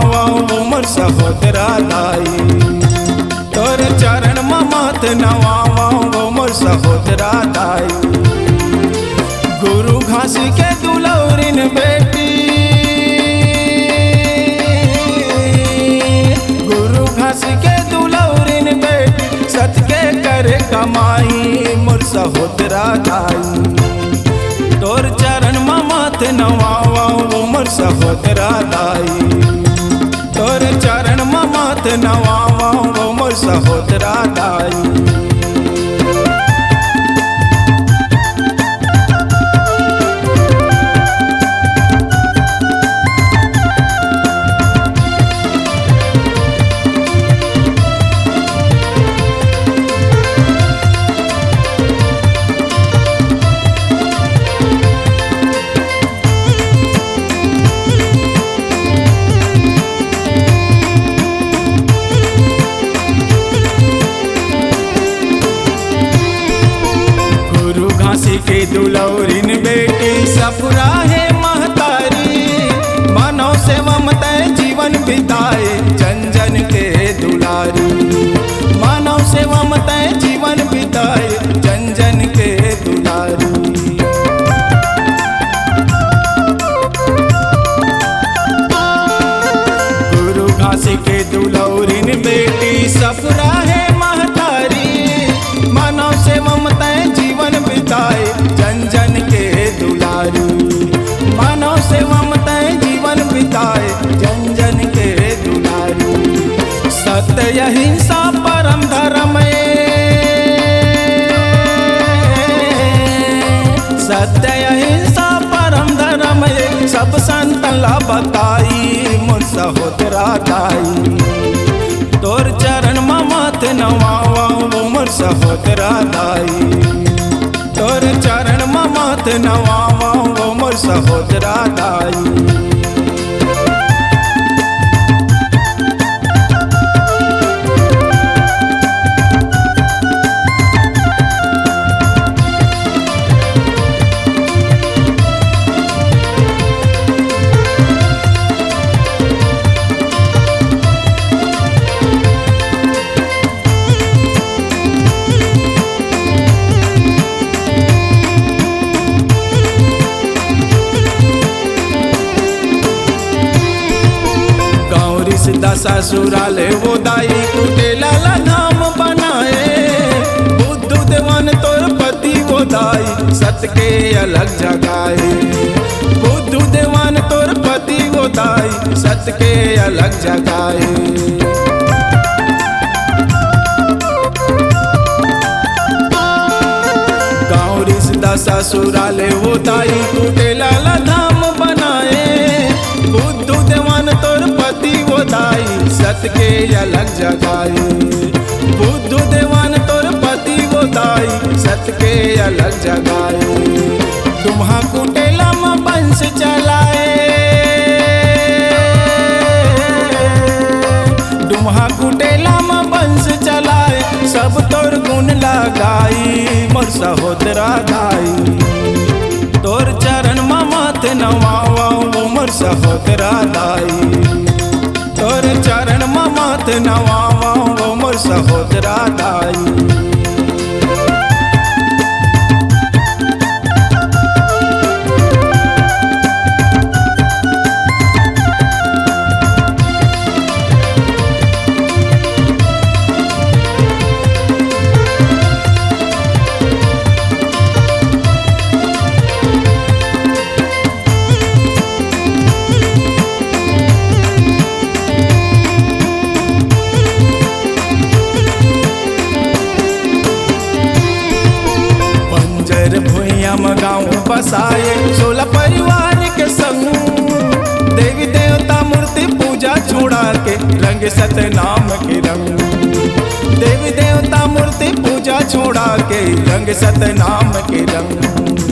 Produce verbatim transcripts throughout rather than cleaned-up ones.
नवावा उमर सहोदरा दाई। तोर चरण मत नवावा उमर सहोदरा दाई। गुरु घासी के दुलौरिन बेटी, गुरु घासी के दुलौरिन बेटी, सत के करे कमाई मोर सहोदरा दाई। तोर चरण मत नवावा उमर सहोदरा दाई। तोर चरण मत नवावा उमर सहोदरा दाई। घासी के दुलौरिन बेटी सफुरा है महतारी। मानव सेवा मत जीवन बिताए जन जन के दुलारी। मानव सेवा मत जीवन बिताए जन जन के दुलारी। गुरु घासी के दुलौरिन बेटी सफुरा है महतारी। मानव सेवा मत जीवन बिताए जन जन के दुलारी। मानव सेवा मत जीवन बिताए जन जन के दुलारी। सत्य अहिंसा परम धर्म, सत्य अहिंसा परम धर्म, सब संतन ला बताई मोर सहोदरा दाई। तोर चरण मत नवावा उमर सहोदरा दाई। तोर चरण मत नवावा उमर सहोदरा दाई। ससुराले वो दाई कुटेला धाम बनाए। बुद्धू देवान तोर पति वो दाई सत के अलग जगाए। बुद्धू देवान तोर पति वो दाई सत के अलग जगाए। गाँव रिश्ता ससुराले वो दाई कुटेला धाम बनाए। बुद्धू देवान तोर पति वो दाई सत के अलग जगाए। बुद्धू देवान तोर पति वो दाई सत के अलग जगाए। तुम्हा कुटेला में वंश चलाए। तुम्हा कुटेला में वंश चलाए। सब तोर गुण लगाई मोर सहोदरा दाई। तोर चरण मत नवावा उमर सहोदरा दाई। तोर चरण मत नवावा उमर सहोदरा दाई। गाँव बसाए सोलह परिवार के संग। देवी देवता मूर्ति पूजा छोड़ा के रंग सतनाम के रंग। देवी देवता मूर्ति पूजा छोड़ा के रंग सतनाम के रंग।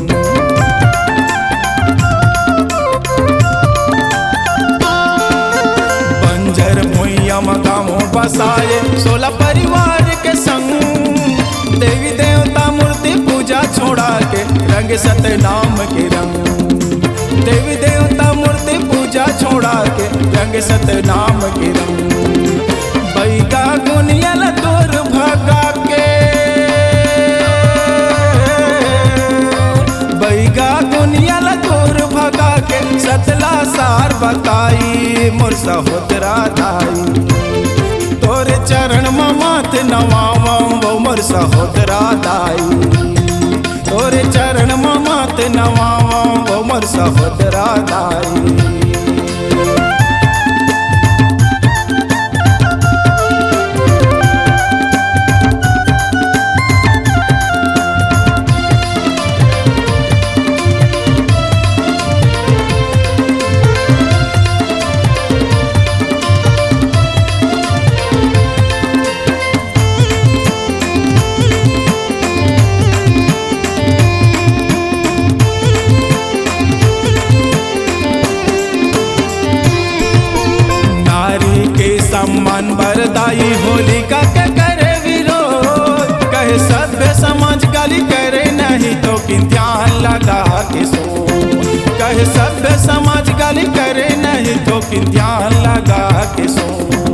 बंजर भुइया गाँव बसाए सोलह परिवार के संग। देवी देवता मूर्ति पूजा छोड़ा के रंग सतनाम के रंग। देवी देवता मूर्ति पूजा छोड़ उड़ा के रंग सतनाम के रंग। बैगा गुनियल तोर भगा के, बैगा गुनियल तोर भगा के सतला सार बताई मोर सहोदरा दाई। तोरे चरण माथ नवावो मोर सहोदरा दाई। तोरे चरण माथ नवावो मोर सहोदरा दाई। सम्मान बरदाई होलिका के करे विरोध, कहे सभ्य समाज गाली करे नहीं तो कि ध्यान लगा के सो। कहे सभ्य समाज गाली करे नहीं तो कि ध्यान लगा के सो।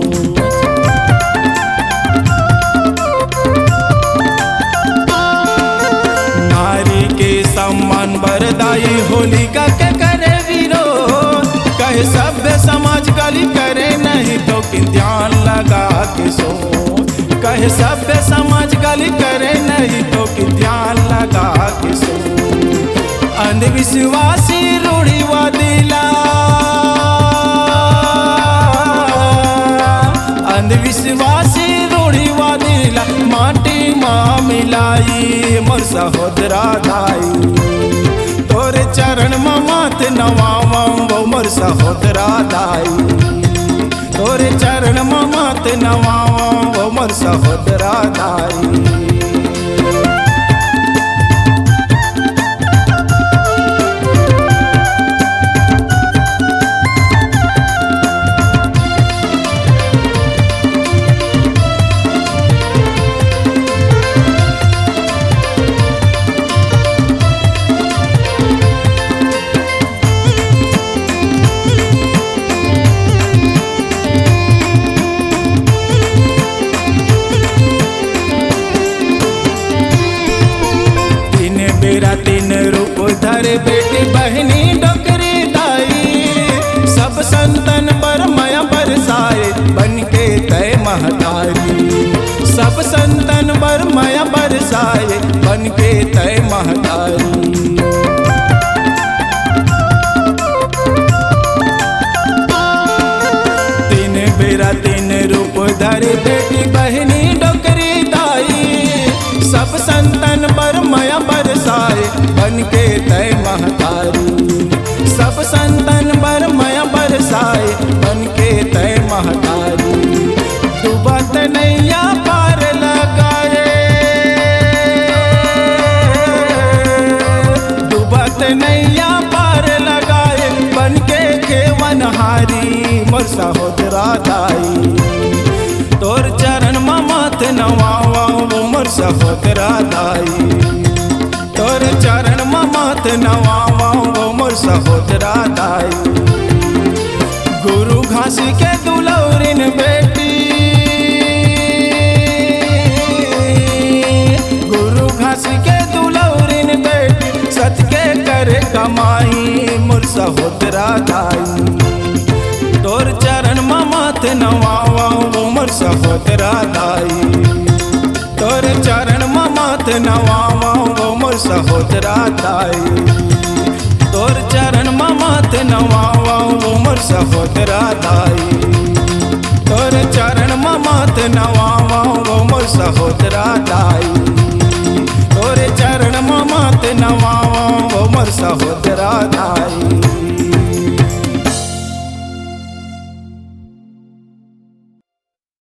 नारी के सम्मान बरदाई होलिका के करे विरोध, कहे सभ्य समाज गाली करे नहीं तो कि ध्यान लगा के सो। कहे सभ्य समाज गाली करे नहीं तो कि ध्यान लगा के सो। अंधविश्वासी रूढ़िवादिला, अंधविश्वासी रूढ़िवादिला माटी माँ मिलाई मोर सहोदरा दाई। तोरे चरण माथ नवावो मोर सहोदरा दाई। तोरे चरण माथ नवावो मोर सहोदरा दाई। तीन रूप धरे बेटी बहनी डोकरी दाई। सब संतन पर माया बरसाए बन के तय महतारी। सब संतन पर माया बरसाए बन के तय महतारी। तीन बेरा तीन रूप धरे बेटी बहनी डोकरी दाई। सब संतन पर माया बरसाए बन के तय महतारी। सब संतन पर माया बरसाए बन के तय महतारी। डूबत नैया पार लगाए, डूबत नैया पार लगाए बन के खेवनहारी मोर सहोदरा दाई। तोर चरण माथ नवावो मोर सहोदरा दाई। तोर चरण माथ नवावो मोर सहोदरा दाई। गुरु घासी के दुलौरिन बेटी, गुरु घासी के दुलौरिन बेटी सच के करे कमाई मोर सहोदरा दाई। तोर चरण माथ नवावो मोर सहोदरा दाई। तोर चरण माथ नवावो मोर सहोदरा दाई। तोर चरण माथ नवावो मोर सहोदरा दाई। तोर चरण माथ नवावो मोर सहोदरा दाई। तोर चरण माथ नवावो मोर सहोदरा दाई।